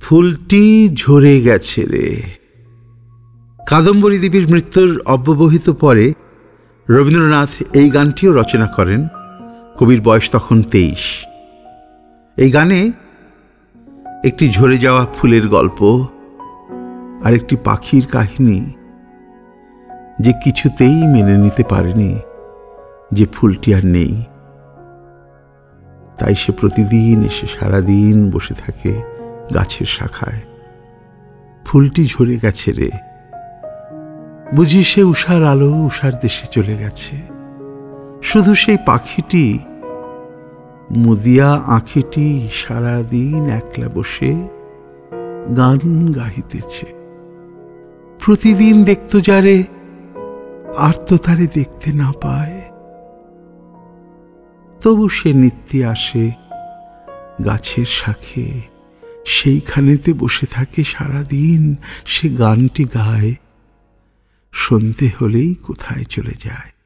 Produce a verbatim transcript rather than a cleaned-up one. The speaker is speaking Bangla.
ফুলটি ঝরে গেছে রে। কাদম্বরী দেবীর মৃত্যুর অব্যবহিত পরে রবীন্দ্রনাথ এই গানটিও রচনা করেন। কবির বয়স তখন তেইশ। এই গানে একটি ঝরে যাওয়া ফুলের গল্প আর একটি পাখির কাহিনী, যে কিছুতেই মেনে নিতে পারেনি যে ফুলটি আর নেই। তাই সে প্রতিদিন এসে সারাদিন বসে থাকে গাছের শাখায়। ফুলটি ঝরে গেছে রে, বুঝি সে উষার আলো উষার দেশে চলে গেছে। শুধু সেই পাখিটি মুদিয়া আঁখিটি সারাদিন একলা বসে গান গাহিতেছে। প্রতিদিন দেখত যারে, আর তো তারে দেখতে না পায়। তবু সে নিত্যে আসে গাছের শাখে, সেইখানেতে বসে থাকে সারাদিন। সে গানটি গায়, সন্ধে হলেই কোথায় চলে যায়।